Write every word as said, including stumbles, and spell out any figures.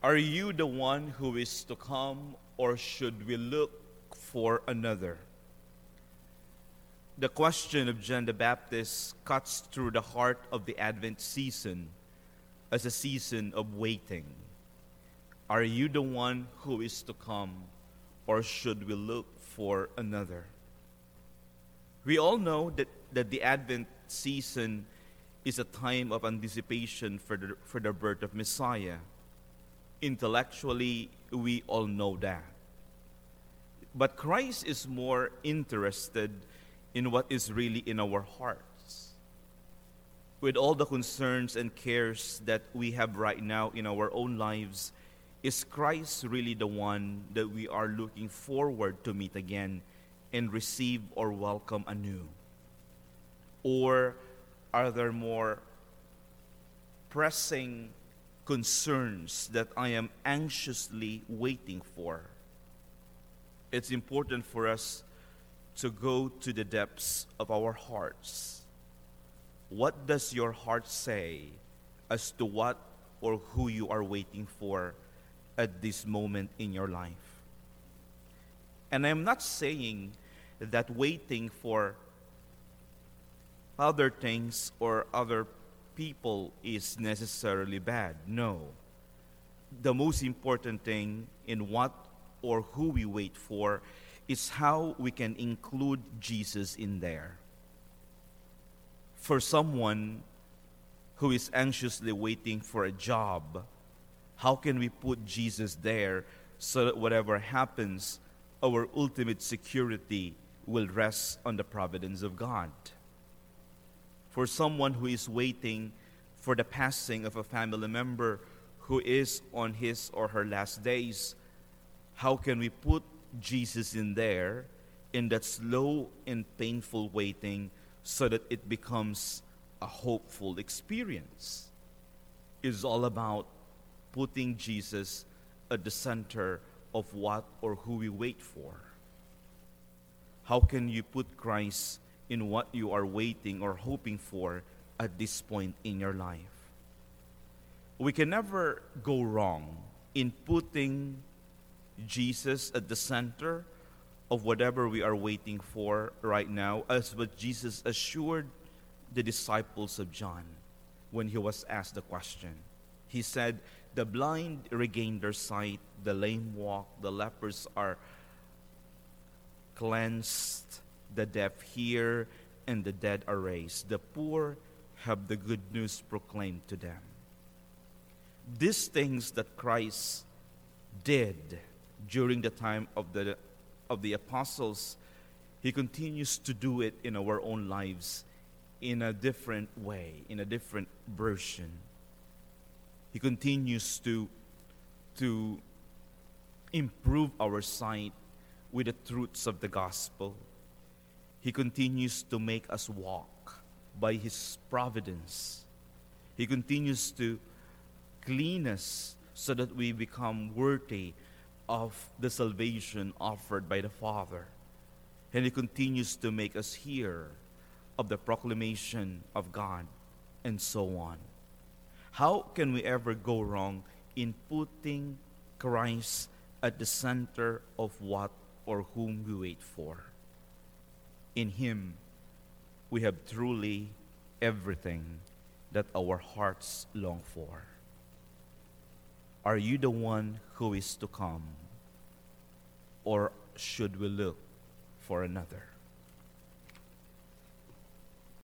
Are you the one who is to come, or should we look for another? The question of John the Baptist cuts through the heart of the Advent season as a season of waiting. Are you the one who is to come, or should we look for another? We all know that, that the Advent season is a time of anticipation for the, for the birth of Messiah. Intellectually, we all know that. But Christ is more interested in what is really in our hearts. With all the concerns and cares that we have right now in our own lives, is Christ really the one that we are looking forward to meet again and receive or welcome anew? Or are there more pressing concerns that I am anxiously waiting for? It's important for us to go to the depths of our hearts. What does your heart say as to what or who you are waiting for at this moment in your life? And I'm not saying that waiting for other things or other people is necessarily bad. No. The most important thing in what or who we wait for is how we can include Jesus in there. For someone who is anxiously waiting for a job, how can we put Jesus there so that whatever happens, our ultimate security will rest on the providence of God? For someone who is waiting for the passing of a family member who is on his or her last days, how can we put Jesus in there in that slow and painful waiting so that it becomes a hopeful experience? It's all about putting Jesus at the center of what or who we wait for. How can you put Christ in what you are waiting or hoping for at this point in your life? We can never go wrong in putting Jesus at the center of whatever we are waiting for right now, as what Jesus assured the disciples of John when he was asked the question. He said, the blind regain their sight, the lame walk, the lepers are cleansed, the deaf hear, and the dead are raised. The poor have the good news proclaimed to them. These things that Christ did during the time of the of the apostles, he continues to do it in our own lives in a different way, in a different version. He continues to to improve our sight with the truths of the gospel. He continues to make us walk by his providence. He continues to clean us so that we become worthy of the salvation offered by the Father. And he continues to make us hear of the proclamation of God, and so on. How can we ever go wrong in putting Christ at the center of what or whom we wait for? In him, we have truly everything that our hearts long for. Are you the one who is to come, or should we look for another?